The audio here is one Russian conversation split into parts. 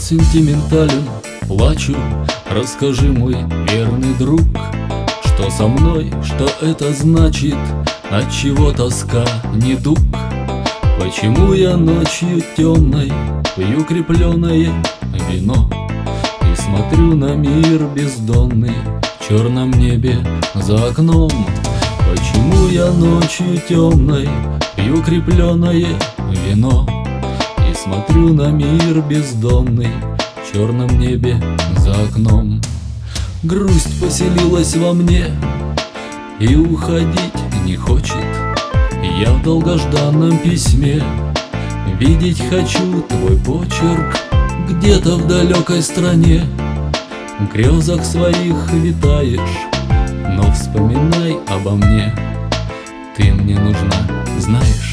сентиментален, плачу. Расскажи, мой верный друг, что со мной, что это значит, отчего тоска, недуг. Почему я ночью темной пью крепленное вино и смотрю на мир бездонный в черном небе за окном? Почему я ночью темной пью крепленое вино и смотрю на мир бездонный в черном небе за окном? Грусть поселилась во мне и уходить не хочет. Я в долгожданном письме видеть хочу твой почерк. Где-то в далекой стране в грезах своих витаешь, но вспоминай обо мне, ты мне нужна, знаешь.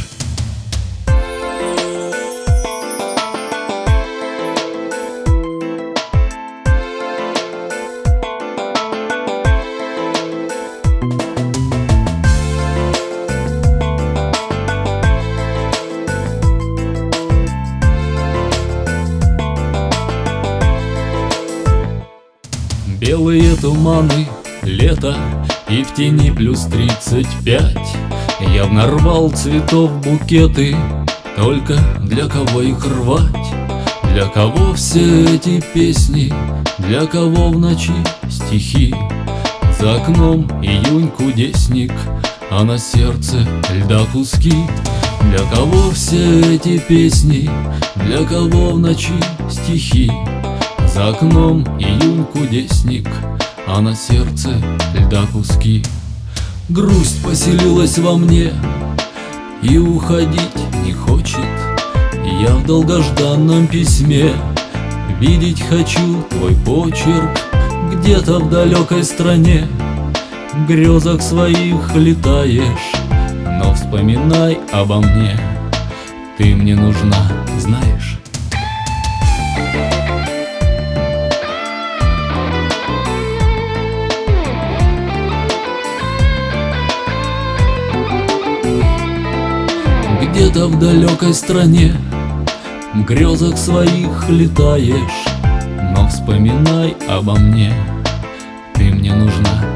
Белые туманы, лето, и в тени плюс 35. Я нарвал цветов букеты, только для кого их рвать? Для кого все эти песни, для кого в ночи стихи? За окном июнь кудесник, а на сердце льда куски. Для кого все эти песни, для кого в ночи стихи? За окном июнь кудесник, а на сердце льда куски. Грусть поселилась во мне и уходить не хочет. Я в долгожданном письме видеть хочу твой почерк. Где-то в далекой стране в грезах своих летаешь, но вспоминай обо мне, ты мне нужна, знаешь. Где-то в далекой стране в грезах своих летаешь, но вспоминай обо мне, ты мне нужна.